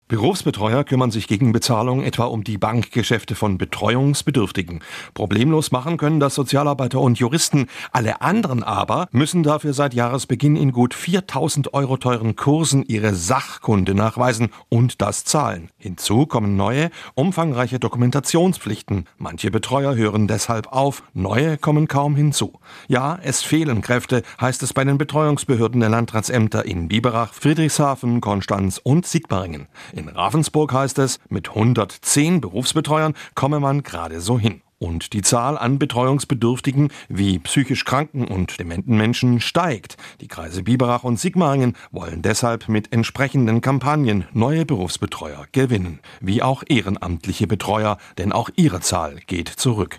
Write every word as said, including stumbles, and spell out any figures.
Berufsbetreuer kümmern sich gegen Bezahlung etwa um die Bankgeschäfte von Betreuungsbedürftigen. Problemlos machen können das Sozialarbeiter und Juristen. Alle anderen aber müssen dafür seit Jahresbeginn in gut viertausend Euro teuren Kursen ihre Sachkunde nachweisen und das zahlen. Hinzu kommen neue, umfangreiche Dokumentationspflichten. Manche Betreuer hören deshalb auf, neue kommen kaum hinzu. Ja, es fehlen Kräfte, heißt es bei den Betreuungsbehörden der Landratsämter in Biberach, Friedrichshafen, Konstanz und Sigmaringen. In Ravensburg heißt es, mit hundertzehn Berufsbetreuern komme man gerade so hin. Und die Zahl an Betreuungsbedürftigen wie psychisch kranken und dementen Menschen steigt. Die Kreise Biberach und Sigmaringen wollen deshalb mit entsprechenden Kampagnen neue Berufsbetreuer gewinnen. Wie auch ehrenamtliche Betreuer, denn auch ihre Zahl geht zurück.